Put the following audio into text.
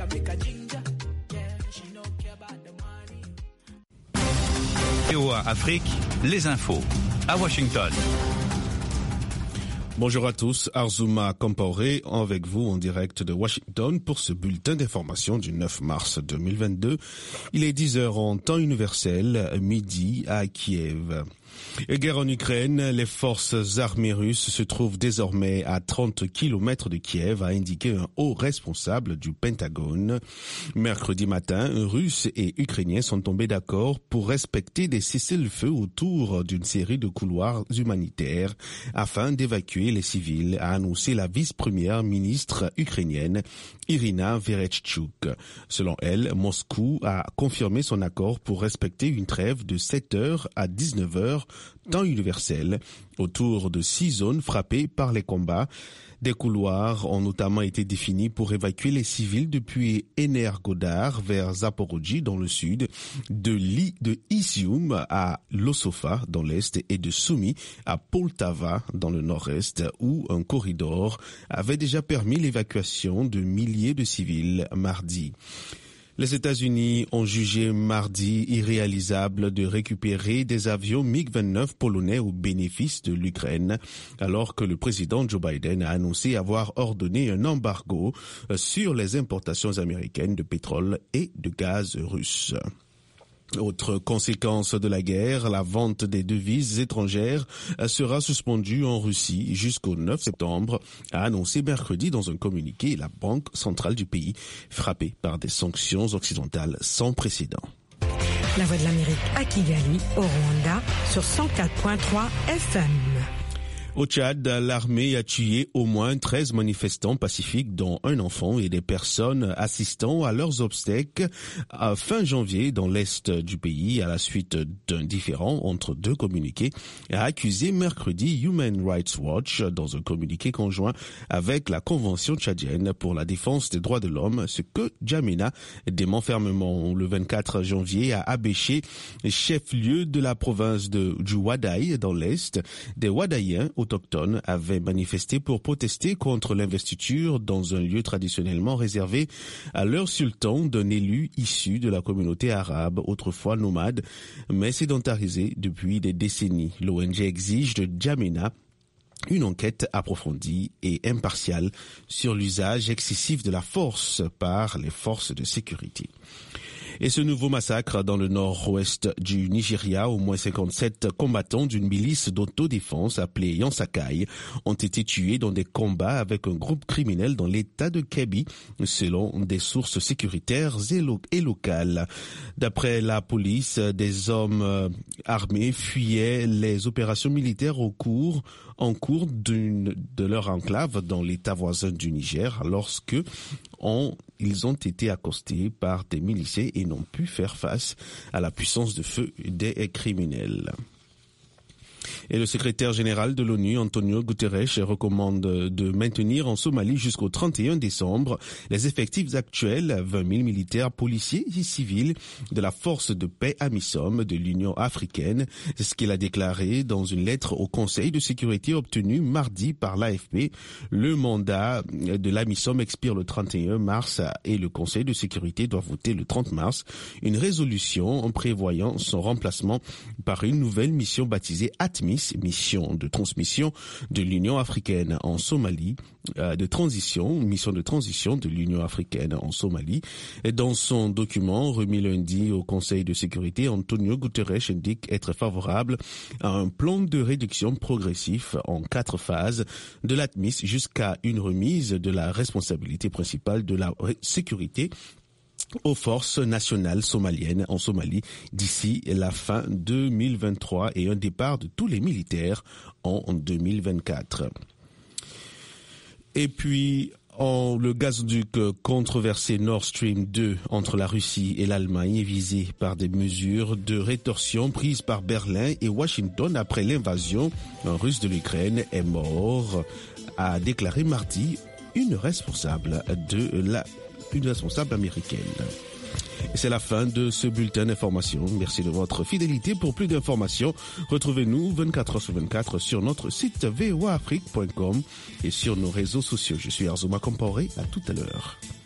VOA Afrique, les infos à Washington. Bonjour à tous, Arzouma Compaoré avec vous en direct de Washington pour ce bulletin d'information du 9 mars 2022. Il est 10h en temps universel, midi à Kiev. Guerre en Ukraine, les forces armées russes se trouvent désormais à 30 km de Kiev, a indiqué un haut responsable du Pentagone. Mercredi matin, Russes et Ukrainiens sont tombés d'accord pour respecter des cessez-le-feu autour d'une série de couloirs humanitaires afin d'évacuer les civils, a annoncé la vice-première ministre ukrainienne Irina Vereshchuk. Selon elle, Moscou a confirmé son accord pour respecter une trêve de 7h à 19h temps universel autour de 6 zones frappées par les combats. Des couloirs ont notamment été définis pour évacuer les civils depuis Energodar vers Zaporozhye dans le sud, de Izium à Losofa dans l'est et de Sumy à Poltava dans le nord-est, où un corridor avait déjà permis l'évacuation de milliers de civils mardi. Les États-Unis ont jugé mardi irréalisable de récupérer des avions MiG-29 polonais au bénéfice de l'Ukraine, alors que le président Joe Biden a annoncé avoir ordonné un embargo sur les importations américaines de pétrole et de gaz russe. Autre conséquence de la guerre, la vente des devises étrangères sera suspendue en Russie jusqu'au 9 septembre, a annoncé mercredi dans un communiqué la Banque centrale du pays, frappée par des sanctions occidentales sans précédent. La Voix de l'Amérique à Kigali, au Rwanda, sur 104.3 FM. Au Tchad, l'armée a tué au moins 13 manifestants pacifiques, dont un enfant et des personnes assistant à leurs obsèques à fin janvier dans l'est du pays à la suite d'un différend entre deux communiqués, a accusé mercredi Human Rights Watch dans un communiqué conjoint avec la Convention tchadienne pour la défense des droits de l'homme, ce que Djamena dément fermement. Le 24 janvier à Abéché, chef-lieu de la province du Wadaï dans l'est, des Wadaïens autochtones avaient manifesté pour protester contre l'investiture dans un lieu traditionnellement réservé à leur sultan d'un élu issu de la communauté arabe, autrefois nomade, mais sédentarisé depuis des décennies. L'ONG exige de Djamena une enquête approfondie et impartiale sur l'usage excessif de la force par les forces de sécurité. Et ce nouveau massacre dans le nord-ouest du Nigeria, au moins 57 combattants d'une milice d'autodéfense appelée Yansakai ont été tués dans des combats avec un groupe criminel dans l'état de Kebbi, selon des sources sécuritaires et locales. D'après la police, des hommes armés fuyaient les opérations militaires en cours de leur enclave dans l'état voisin du Niger lorsque ils ont été accostés par des miliciens et n'ont pu faire face à la puissance de feu des criminels. Et le secrétaire général de l'ONU, Antonio Guterres, recommande de maintenir en Somalie jusqu'au 31 décembre les effectifs actuels, 20 000 militaires, policiers et civils de la force de paix AMISOM de l'Union africaine. C'est ce qu'il a déclaré dans une lettre au Conseil de sécurité obtenue mardi par l'AFP. Le mandat de l'AMISOM expire le 31 mars et le Conseil de sécurité doit voter le 30 mars une résolution en prévoyant son remplacement par une nouvelle mission baptisée ATMIS, mission de transmission de l'Union africaine en Somalie, mission de transition de l'Union africaine en Somalie. Et dans son document remis lundi au Conseil de sécurité, Antonio Guterres indique être favorable à un plan de réduction progressif en 4 phases de l'ATMIS jusqu'à une remise de la responsabilité principale de la sécurité aux forces nationales somaliennes en Somalie d'ici la fin 2023 et un départ de tous les militaires en 2024. Et puis, le gazoduc controversé Nord Stream 2 entre la Russie et l'Allemagne est visé par des mesures de rétorsion prises par Berlin et Washington après l'invasion. Un Russe de l'Ukraine est mort, a déclaré mardi une responsable américaine. Et c'est la fin de ce bulletin d'information. Merci de votre fidélité. Pour plus d'informations, retrouvez-nous 24 heures sur 24 sur notre site voaafrique.com et sur nos réseaux sociaux. Je suis Arzouma Compaoré. À tout à l'heure.